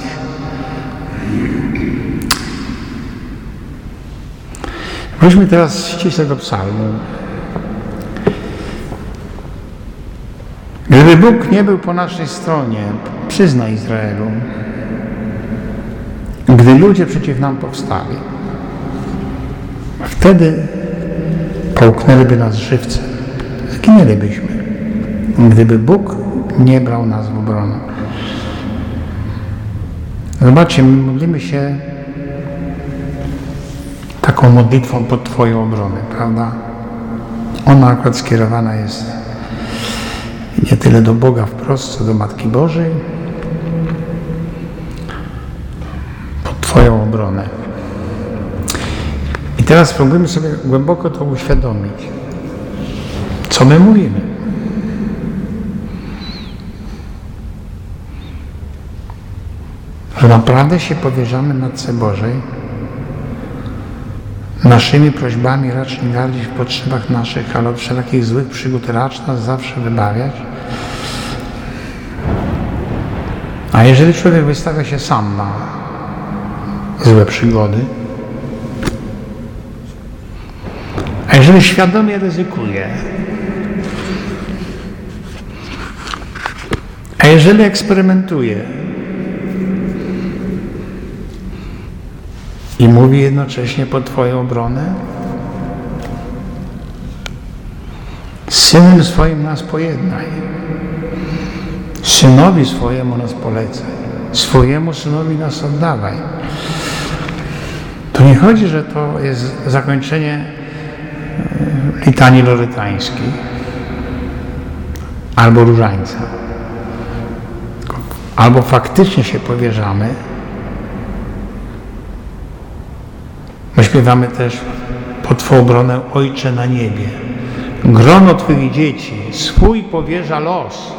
Wróćmy teraz ściśle do psalmu. Gdyby Bóg nie był po naszej stronie, przyznaj Izraelu, gdy ludzie przeciw nam powstali, wtedy połknęliby nas żywcem, zginęlibyśmy, gdyby Bóg nie brał nas w obronę. Zobaczcie, my modlimy się tak taką modlitwą pod Twoją obronę, prawda? Ona akurat skierowana jest nie tyle do Boga wprost, co do Matki Bożej, pod Twoją obronę. I teraz spróbujmy sobie głęboko to uświadomić. Co my mówimy? Że naprawdę się powierzamy Matce Bożej, naszymi prośbami racz nie gardzić w potrzebach naszych, ale od wszelakich złych przygód racz nas zawsze wybawiać. A jeżeli człowiek wystawia się sam na złe przygody, a jeżeli świadomie ryzykuje, a jeżeli eksperymentuje i mówi jednocześnie pod Twoją obronę, z Synem swoim nas pojednaj, Synowi swojemu nas polecaj, swojemu Synowi nas oddawaj. To nie chodzi, że to jest zakończenie litanii lorytańskiej albo różańca. Albo faktycznie się powierzamy. My śpiewamy też pod Twą obronę Ojcze na niebie. Grono Twych dzieci swój powierza los.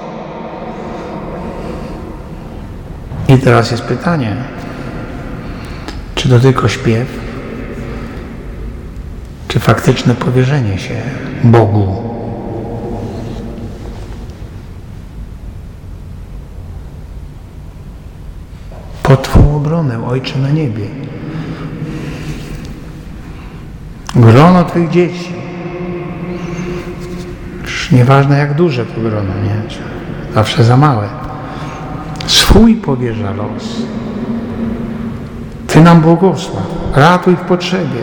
I teraz jest pytanie, czy to tylko śpiew, czy faktyczne powierzenie się Bogu? Pod Twą obronę, Ojcze na niebie. Grono Twych dzieci. Już nieważne jak duże to grono, nie? Zawsze za małe. Swój powierza los. Ty nam błogosław. Ratuj w potrzebie.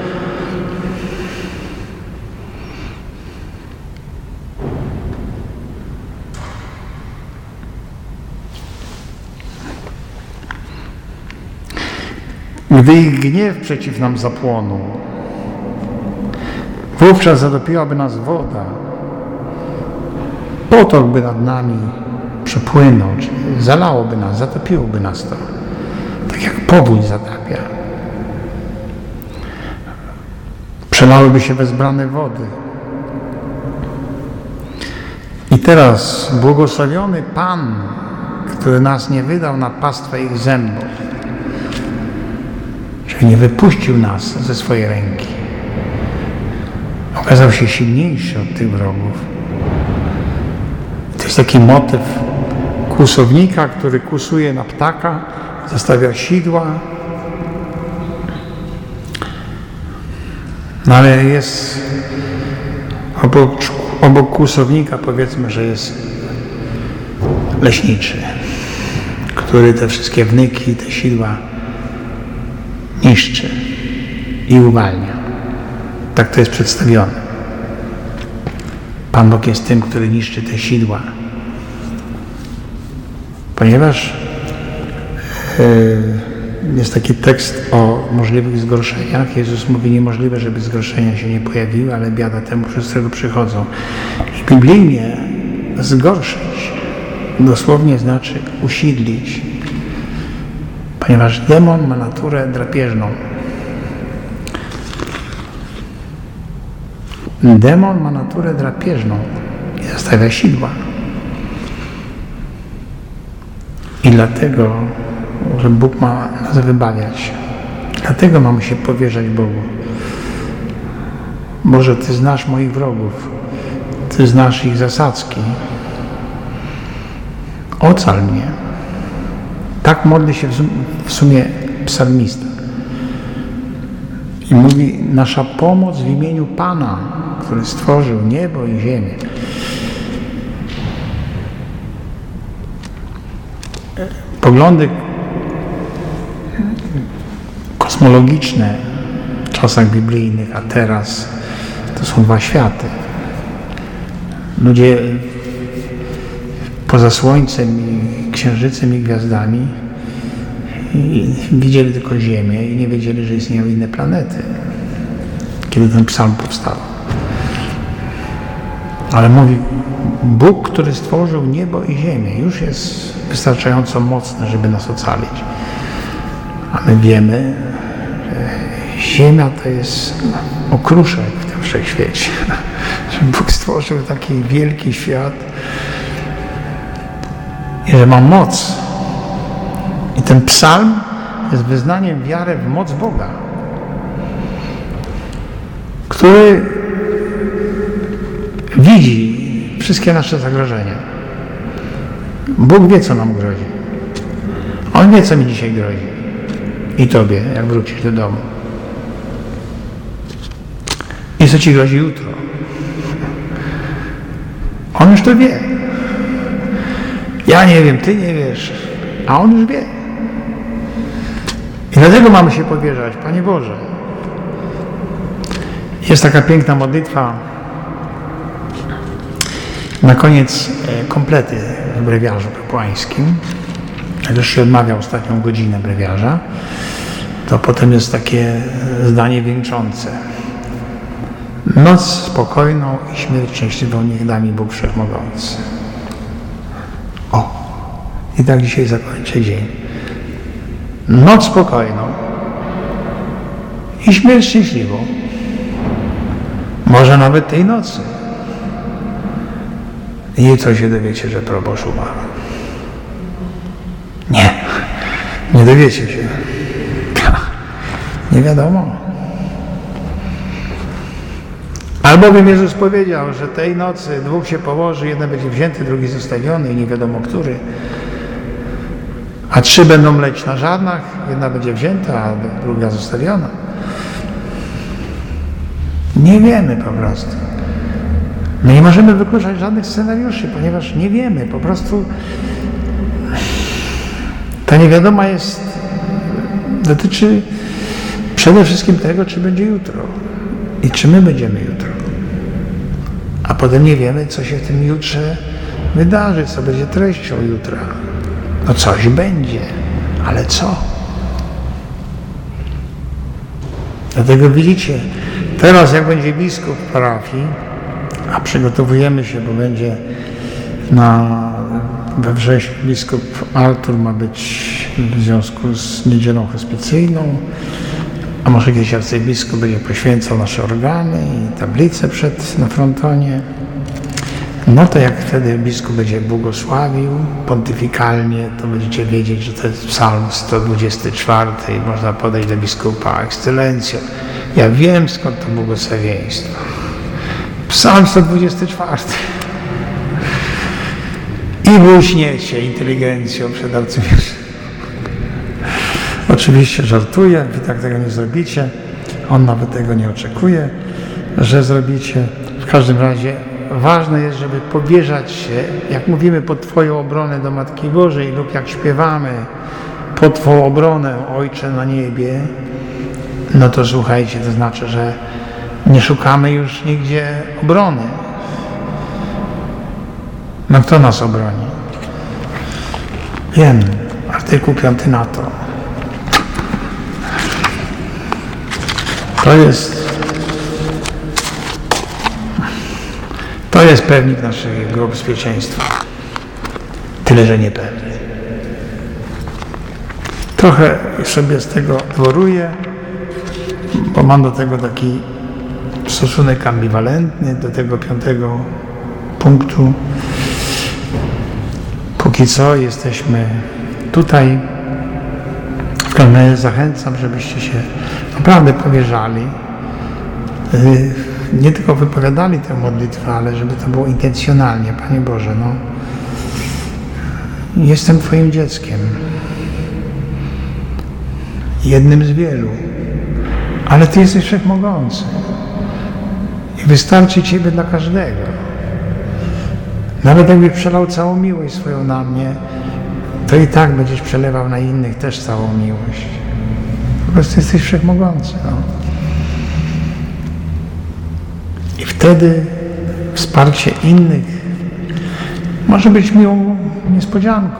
Gdy ich gniew przeciw nam zapłonął, wówczas zatopiłaby nas woda, potok by nad nami przepłynął, czyli zalałoby nas, zatopiłoby nas to, tak jak powódź zatapia. Przelałyby się wezbrane wody. I teraz błogosławiony Pan, który nas nie wydał na pastwę ich zębów, czyli nie wypuścił nas ze swojej ręki, okazał się silniejszy od tych wrogów. To jest taki motyw kłusownika, który kłusuje na ptaka, zostawia sidła. No ale jest obok, obok kłusownika, powiedzmy, że jest leśniczy, który te wszystkie wnyki, te sidła niszczy i uwalnia. Tak to jest przedstawione. Pan Bóg jest tym, który niszczy te sidła. Ponieważ yy, jest taki tekst o możliwych zgorszeniach. Jezus mówi, niemożliwe, żeby zgorszenia się nie pojawiły, ale biada temu, przez którego przychodzą. I biblijnie zgorszyć dosłownie znaczy usidlić. Ponieważ demon ma naturę drapieżną. Demon ma naturę drapieżną i zostawia sidła. I dlatego, że Bóg ma nas wybawiać. Dlatego mamy się powierzać Bogu. Boże, Ty znasz moich wrogów. Ty znasz ich zasadzki. Ocal mnie. Tak modli się w sumie psalmista. I mówi, nasza pomoc w imieniu Pana, który stworzył niebo i ziemię. Poglądy kosmologiczne w czasach biblijnych, a teraz to są dwa światy. Ludzie poza Słońcem i Księżycem i gwiazdami i widzieli tylko Ziemię i nie wiedzieli, że istnieją inne planety. kiedy ten psalm powstał. Ale mówi, Bóg, który stworzył niebo i ziemię, już jest wystarczająco mocny, żeby nas ocalić. A my wiemy, że ziemia to jest okruszek w tym wszechświecie. Że Bóg stworzył taki wielki świat i że ma moc. I ten psalm jest wyznaniem wiary w moc Boga, który widzi wszystkie nasze zagrożenia. Bóg wie, co nam grozi. On wie, co mi dzisiaj grozi. I tobie, jak wrócisz do domu. I co ci grozi jutro. On już to wie. Ja nie wiem, ty nie wiesz, a on już wie. I dlatego mamy się powierzać, Panie Boże. Jest taka piękna modlitwa na koniec komplety w brewiarzu kapłańskim. Jak już się odmawia ostatnią godzinę brewiarza, to potem jest takie zdanie wieńczące. Noc spokojną i śmierć szczęśliwą niech da mi Bóg Wszechmogący. O! I tak dzisiaj zakończę dzień. Noc spokojną i śmierć szczęśliwą. Może nawet tej nocy. I jutro się dowiecie, że proboszcz umarł. Nie, nie dowiecie się. Nie wiadomo. Albowiem Jezus powiedział, że tej nocy dwóch się położy, jeden będzie wzięty, drugi zostawiony i nie wiadomo który. A trzy będą mleć na żarnach, jedna będzie wzięta, a druga zostawiona. Nie wiemy po prostu. My nie możemy wykluczać żadnych scenariuszy, ponieważ nie wiemy. Po prostu ta niewiadoma jest, dotyczy przede wszystkim tego, czy będzie jutro i czy my będziemy jutro. A potem nie wiemy, co się w tym jutrze wydarzy, co będzie treścią jutra. No coś będzie, ale co? Dlatego widzicie, teraz jak będzie biskup parafii, a przygotowujemy się, bo będzie na, we wrześniu biskup Artur ma być w związku z niedzielą hospicyjną, a może kiedyś arcybiskup będzie poświęcał nasze organy i tablice przed, na frontonie. No to jak wtedy biskup będzie błogosławił pontyfikalnie, to będziecie wiedzieć, że to jest psalm sto dwudziesty czwarty i można podejść do biskupa: Ekscelencjo, ja wiem, skąd to błogosławieństwo. Psalm sto dwudziesty czwarty. I błyśniecie inteligencją przed arcybiskupem. Oczywiście żartuję, wy tak tego nie zrobicie. On nawet tego nie oczekuje, że zrobicie. W każdym razie ważne jest, żeby powierzać się, jak mówimy, pod Twoją obronę do Matki Bożej lub jak śpiewamy pod Twą obronę, Ojcze na niebie, no to słuchajcie, to znaczy, że nie szukamy już nigdzie obrony. No kto nas obroni? Wiem, artykuł piąty na to. To jest to jest pewnik naszego bezpieczeństwa. Tyle, że niepewny. Trochę sobie z tego dworuję, bo mam do tego taki stosunek ambiwalentny, do tego piątego punktu. Póki co jesteśmy tutaj. W każdym razie zachęcam, żebyście się naprawdę powierzali. Nie tylko wypowiadali tę modlitwę, ale żeby to było intencjonalnie. Panie Boże, no jestem Twoim dzieckiem. Jednym z wielu. Ale Ty jesteś wszechmogący. I wystarczy Ciebie dla każdego. Nawet jakbyś przelał całą miłość swoją na mnie, to i tak będziesz przelewał na innych też całą miłość. Po prostu jesteś wszechmogący. No. I wtedy wsparcie innych może być miłą niespodzianką.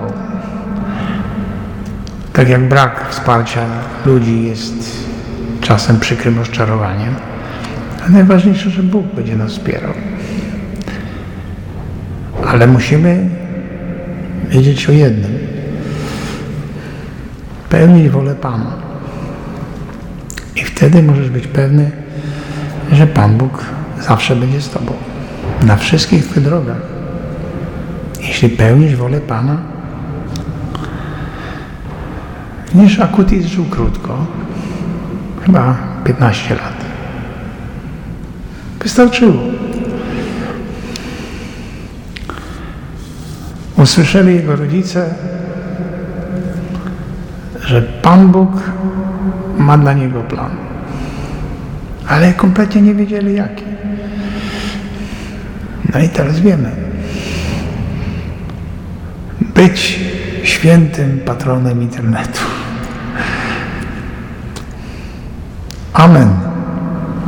Tak jak brak wsparcia ludzi jest czasem przykrym rozczarowaniem, Ale najważniejsze, że Bóg będzie nas wspierał. Ale musimy wiedzieć o jednym. Pełnić wolę Pana. I wtedy możesz być pewny, że Pan Bóg zawsze będzie z Tobą. Na wszystkich Twych drogach. Jeśli pełnisz wolę Pana. Widzisz, Akutis żył krótko. Chyba piętnaście lat. Wystarczyło. Usłyszeli jego rodzice, że Pan Bóg ma dla niego plan. Ale kompletnie nie wiedzieli jaki. No i teraz wiemy. Być świętym patronem internetu. Amen.